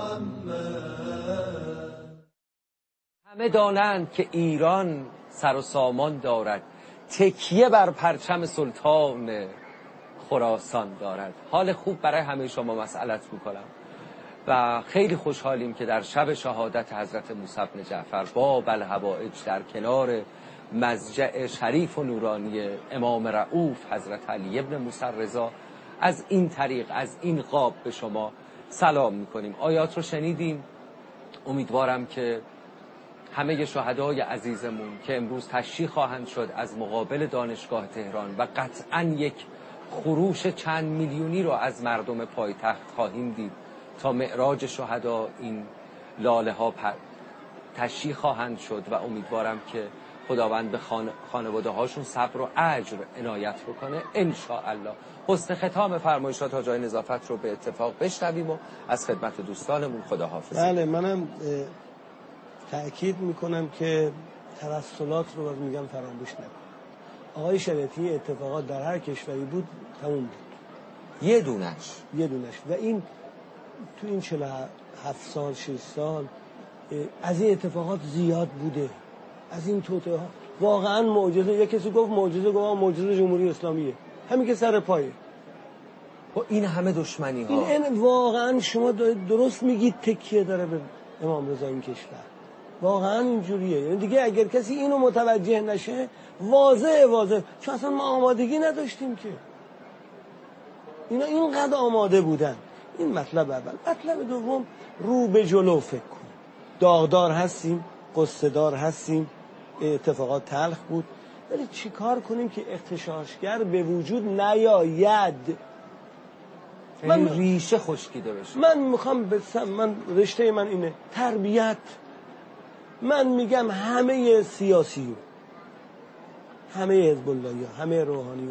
محمد. همه دانند که ایران سر و سامان دارد، تکیه بر پرچم سلطان خراسان دارد. حال خوب برای همه شما مسئلت میکنم و خیلی خوشحالیم که در شب شهادت حضرت موسی بن جعفر با الحوائج در کنار مضجع شریف و نورانی امام رؤوف حضرت علی ابن موسی رضا از این طریق از این قاب به شما سلام میکنیم. آیات رو شنیدیم. امیدوارم که همه شهدای عزیزمون که امروز تشییع خواهند شد از مقابل دانشگاه تهران و قطعاً یک خروش چند میلیونی رو از مردم پایتخت خواهیم دید تا معراج شهدا این لاله ها تشییع خواهند شد و امیدوارم که خداوند به خانواده هاشون صبر و اجر عنایت بکنه ان شاء الله. حسن ختام فرمایشات حاجی نظافت رو به اتفاق بشنویم و از خدمت دوستانمون خداحافظی. بله، منم تأکید میکنم که توسلات رو باز میگم فراموش نکن. آقای شریعتی اتفاقات در هر کشوری بود تموم بود، یه دونش و این تو این 47 سال 6 سال از این اتفاقات زیاد بوده، از این توطئه ها. واقعا معجزه، یک کسی گفت معجزه جمهوری اسلامیه، همین که سر پایه با این همه دشمنی ها. این واقعا شما درست میگید تکیه داره به امام رضا این کشور، واقعا اینجوریه. یعنی دیگه اگر کسی اینو متوجه نشه واضحه چون اصلا ما آمادگی نداشتیم که اینا اینقدر آماده بودن. این مطلب اول. مطلب دوم، رو به جلو فکر کن. داغدار هستیم، قصه دار هستیم، اتفاقات تلخ بود، ولی چی کار کنیم که اغتشاشگر به وجود نیاید؟ من ریشه خشکیده بشه. من میخوام من رشته من اینه تربیت. من میگم همه سیاسی، همه حزب اللهی، همه روحانی،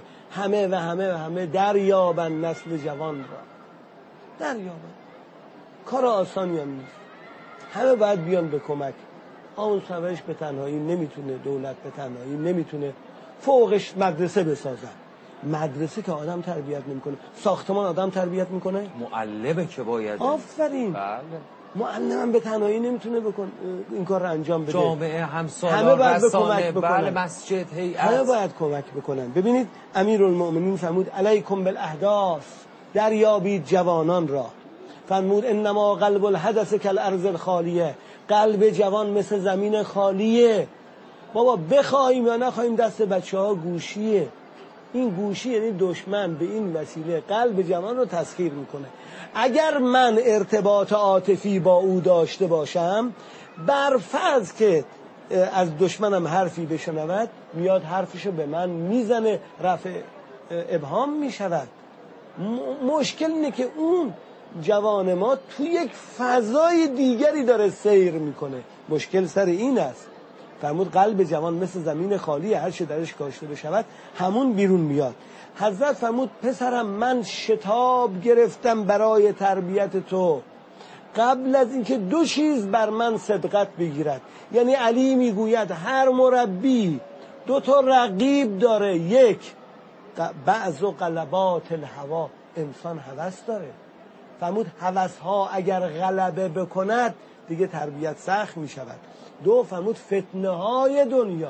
همه دریابن نسل جوان را، دریابن. کار آسانی هم نیست. همه باید بیان به کمک. آن سوش به تنهایی نمیتونه، دولت به تنهایی نمیتونه، فوقش مدرسه بسازن. مدرسه که آدم تربیت نمیکنه، ساختمان آدم تربیت میکنه، معلمه که باید. آفرین. بله. معلم به تنهایی نمیتونه این کار رو انجام بده. جامعه، همسالار، رسانه، بله، مسجد، هیئت، همه باید کمک بکنن. ببینید امیرالمؤمنین فرمود علیکم بالاحداث، دریابید جوانان را. فرمود انما قلب الحدث کالارض الخالیه، قلب جوان مثل زمین خالیه. بابا بخوایم یا نخوایم دست بچه‌ها گوشیه. این گوشی یعنی دشمن به این وسیله قلب جوان رو تسخیر میکنه. اگر من ارتباط عاطفی با او داشته باشم، بر فرض که از دشمنم حرفی بشنود، میاد حرفشو به من میزنه، رفع ابهام میشود. مشکل اینه که اون جوان ما تو یک فضای دیگری داره سیر میکنه. مشکل سر این است. فرمود قلب جوان مثل زمین خالی، هر چه درش کاشته بشود همون بیرون میاد. حضرت فرمود پسرم من شتاب گرفتم برای تربیت تو قبل از اینکه دو چیز بر من سبقت بگیرد. یعنی علی میگوید هر مربی دو تا رقیب داره. یک، بعض و غلبات الهوا، انسان هوس داره. فرمود هوس ها اگر غلبه بکند دیگه تربیت سخت می شود. دو، فرمود فتنه های دنیا،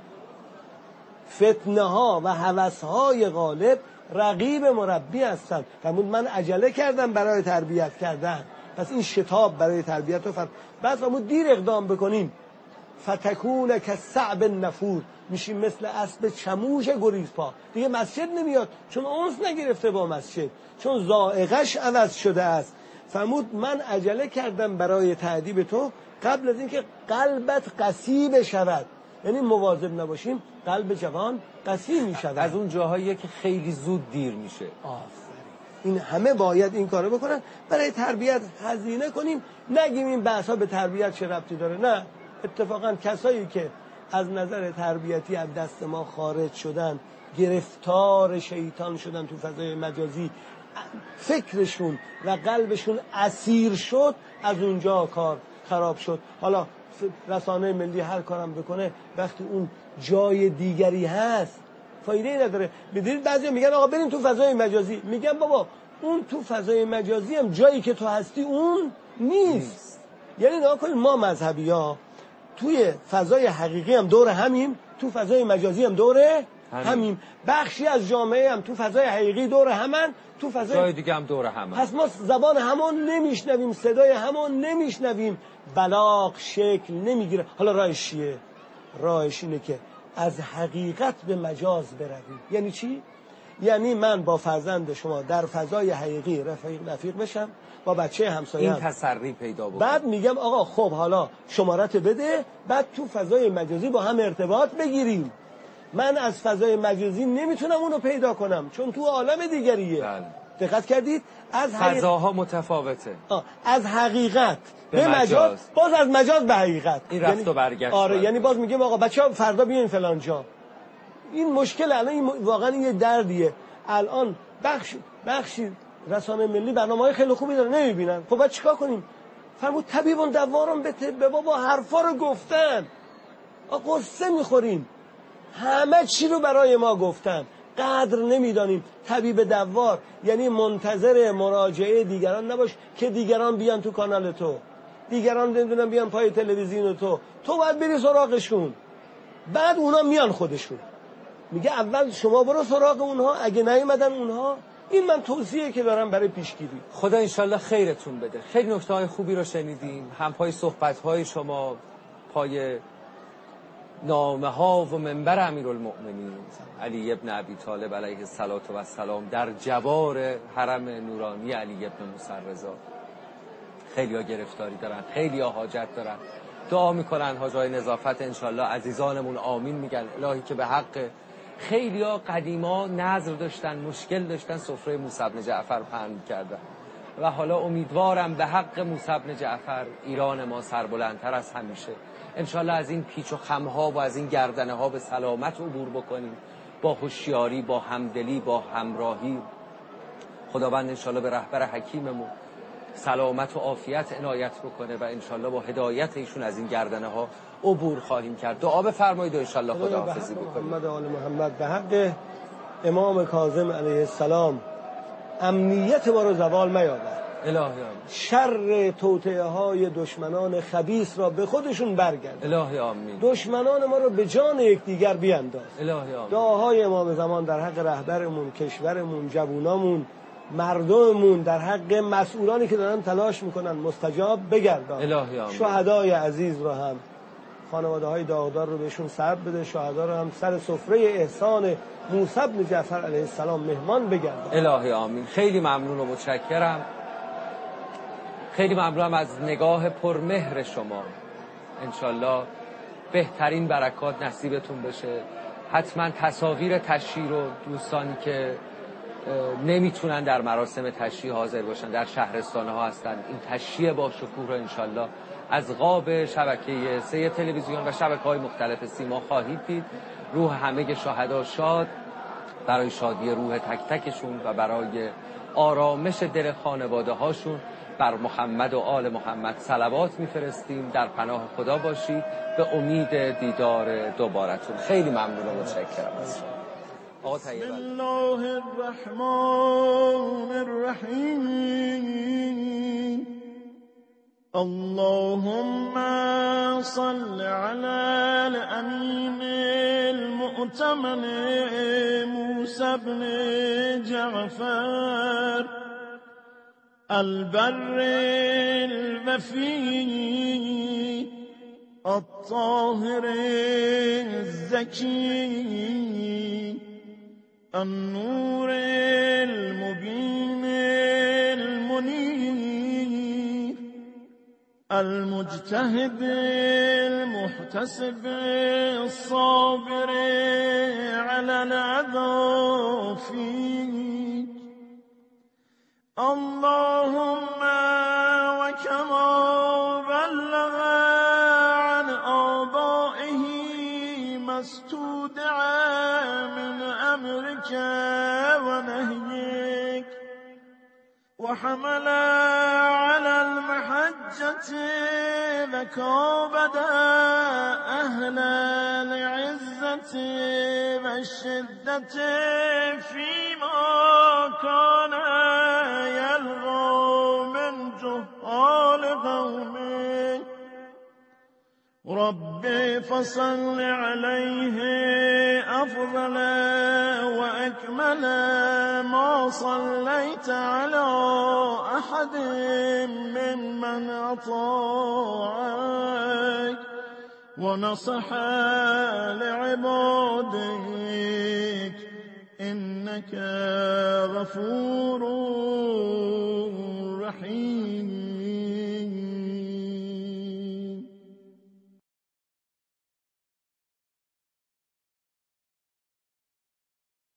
فتنه ها و هوس های غالب رقیب مربی هستند. فرمود من عجله کردم برای تربیت کردن، پس این شتاب برای تربیت رو بعد فرمود دیر اقدام بکنیم فتکون کالثعب النفور، میشیم مثل اسب چموش گریزپا. دیگه مسجد نمیاد چون انس نگرفته با مسجد، چون ذائقه‌اش عوض شده است. فرمود من عجله کردم برای تعذیب تو قبل از اینکه قلبت قسی بشود. یعنی مواظب نباشیم قلب جوان قسی میشود. از اون جاهایی که خیلی زود دیر میشه. آفرین. این همه باید این کارو بکنن. برای تربیت هزینه کنیم، نگیم این بحثا به تربیت چه ربطی داره. نه، اتفاقا کسایی که از نظر تربیتی از دست ما خارج شدن، گرفتار شیطان شدن تو فضای مجازی، فکرشون و قلبشون اسیر شد، از اونجا کار خراب شد. حالا رسانه ملی هر کارم بکنه، وقتی اون جای دیگری هست فایده‌ای نداره. بدید بعضی میگن آقا بریم تو فضای مجازی. میگم بابا اون تو فضای مجازی هم جایی که تو هستی اون نیست. یعنی نگاه کنید ما مذهبی‌ها توی فضای حقیقی هم دور همیم، تو فضای مجازی هم دور همین بخشی از جامعه هم تو فضای حقیقی دور همن، تو فضای جای دیگه هم دور همن. پس ما زبان همون نمیشنویم، صدای همون نمیشنویم، بلاغ شکل نمیگیره. حالا راهش چیه؟ راهش اینه که از حقیقت به مجاز برویم. یعنی چی؟ یعنی من با فرزند شما در فضای حقیقی رفیق بشم، با بچه همسایه‌ام این تسری پیدا بکنم. بعد میگم آقا خب حالا شمارت بده، بعد تو فضای مجازی با هم ارتباط بگیریم. من از فضای مجازی نمیتونم اونو پیدا کنم چون تو عالم دیگریه. بله. دقت کردید؟ از فضاها متفاوته. از حقیقت به مجاز، باز از مجاز به حقیقت. این رفت و برگشت. آره یعنی باز میگم آقا بچه‌ها فردا بیاین فلان جا. این مشکل الان این واقعا یه دردیه. الان بخشی رسانه ملی برنامه‌های خیلی خوبی داره نمیبینن. خب بعد چیکار کنیم؟ فرمود طبیبون دوارم به بابا حرفا رو گفتن. قصه میخوریم. همه چی رو برای ما گفتن. قدر نمیدانیم. طبیب دوار یعنی منتظر مراجعه دیگران نباش که دیگران بیان تو کانال تو، دیگران نمیدونن بیان پای تلویزیون تو باید بری سراغشون، بعد اونا میان خودشون. میگه اول شما برو سراغ اونها، اگه نیومدن اونها. این من توصیه که دارم برای پیشگیری. خدا انشالله خیرتون بده. خیلی نکته‌های خوبی رو شنیدیم، هم پای صحبت‌های شما، پای نامه‌ها و منبر امیرالمؤمنین علی ابن ابی طالب علیه السلام در جوار حرم نورانی علی ابن موسی رضا. خیلی‌ها گرفتاری دارن، خیلی‌ها حاجت دارن، دعا میکنن حاجای نظافت انشالله عزیزانمون آمین میگن الهی که به حق خیلی‌ها قدیما نظر داشتن، مشکل داشتن، سفره موسی بن جعفر پهن می‌کردن و حالا امیدوارم به حق موسی بن جعفر ایران ما سربلندتر از همیشه انشالله از این پیچ و خم‌ها و از این گردنه ها به سلامت عبور بکنیم، با هوشیاری، با همدلی، با همراهی. خداوند انشالله به رهبر حکیممون سلامت و عافیت عنایت بکنه و انشالله با هدایت ایشون از این گردنه ها عبور خواهیم کرد. دعا بفرمایید و انشالله خداحافظی بکنیم. محمد آل محمد به حق امام کاظم علیه السلام امنیت ما رو زوال میابد. الهی شر توطئه های دشمنان خبیث را به خودشون برگرد. الهی آمین. دشمنان ما رو به جان یکدیگر بیانداز. الهی آمین. دعاهای امام زمان در حق رهبرمون، کشورمون، جوونامون، مردممون، در حق مسئولانی که دارن تلاش میکنن مستجاب بگردان. الهی آمین. شهدای عزیز رو هم، خانواده های داغدار رو بهشون ثواب بده، شهدا رو هم سر سفره احسان موسی بن جعفر علیه السلام مهمان بگردان. الهی آمین. خیلی ممنون و متشکرم. خیلی ممنونم از نگاه پرمهر شما. انشالله بهترین برکات نصیبتون بشه. حتما تصاویر تشییع رو دوستانی که نمیتونن در مراسم تشییع حاضر باشن در شهرستانه ها هستن، این تشییع با شکوه رو انشالله از قاب شبکه 3 تلویزیون و شبکه‌های مختلف سیما خواهید دید. روح همه شهدا شاد، برای شادی روح تک تکشون و برای آرامش دل خانواده هاشون بر محمد و آل محمد صلوات میفرستیم. در پناه خدا باشید، به امید دیدار دوبارتون. خیلی ممنون و متشکرم از شما. آقا طیب بسم الله الرحمن الرحیم. اللهم صل على الامین المؤتمن موسی بن جعفر البر الوفی الطاهر الزکی النور المبین المنیر المجتهد المحتسب الصابر على العذاب فيك. اللهم وكما بلغ عن آبائه ما استودع من أمرك ونهيك وحمل على المحجة وكابد أهل العزة والشدة فيما كان يلغى من جهال قومه ربي فصل عليه أفضل وأكمل ما صليت على أحد ممن أطاعك ونصح لعبادك إنك غفور